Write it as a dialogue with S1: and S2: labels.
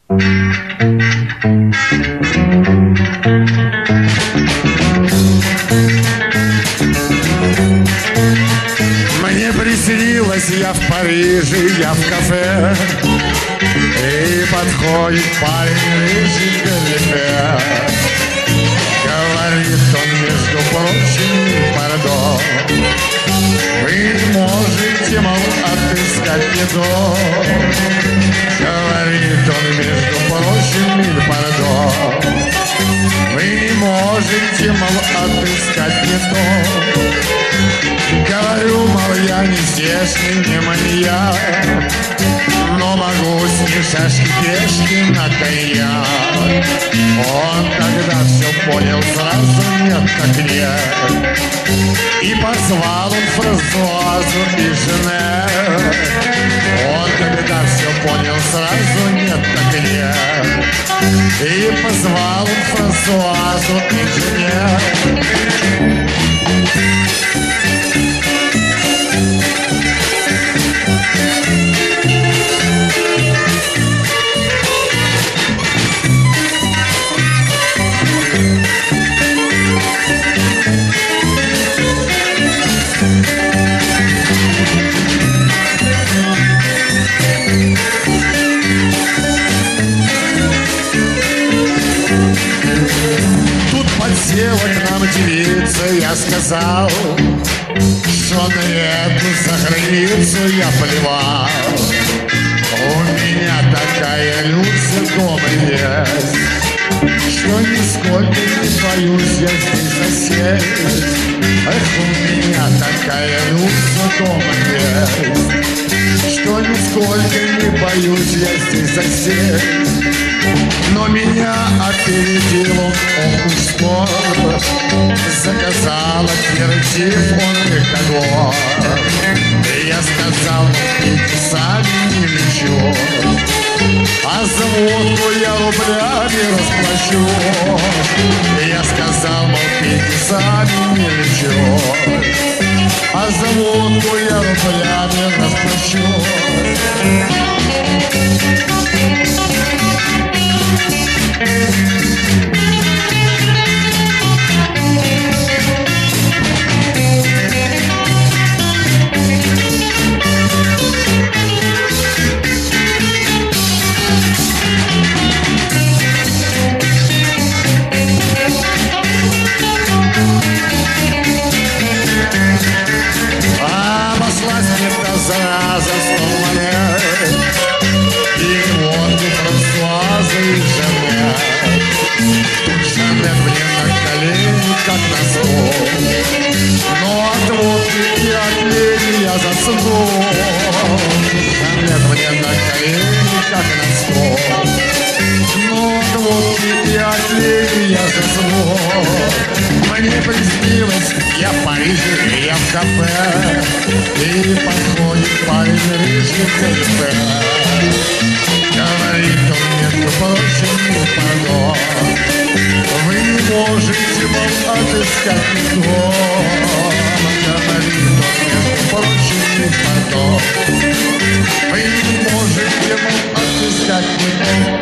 S1: Мне приснилось, я в Париже, я в кафе, и подходит парень рыжий галифе. Говорит он, между прочим, пардон, вы можете, мол, отыскать не то. Говорит он, между прочим, пардон, вы не можете, мол, отыскать не то. Говорю, мол, я не здешний, не маньяк, но могу с ней шашки-пешки на коньяк. Он тогда все понял сразу, нет так нет, и позвал он Франсуазу и Жене. Он тогда все понял сразу, нет так нет, и позвал он Франсуазу и Жене. Подсела к нам девица, я сказал, что на эту заграницу я плевал. У меня такая Люся дома есть, что нисколько не боюсь я здесь засесть. Эх, у меня такая Люся дома есть, что нисколько не боюсь я здесь засесть. Но меня опередил он, ох уж скоро, заказал аперитив он выходной. И я сказал, пейте сами, не лечу, а за водку я рублями расплачу. И я сказал, мол, пейте сами, не лечу, а за водку я рублями расплачу. Обошлась мне та зараза 100 монет, и вот и Франсуаза и Жене. Тут Жене мне на колени, как на стол, но от водки и от лени я засну. Жене мне на колени, как на стол, но от водки и от лени я засну. Мне приснилось, я в Париже, я в кафе, и подходит парень рыжий галифе. Говорит он, между прочим, пардон, вы не можете, мол, отыскать никого. Говорит он, между прочим, пардон, вы не можете, мол, отыскать никого.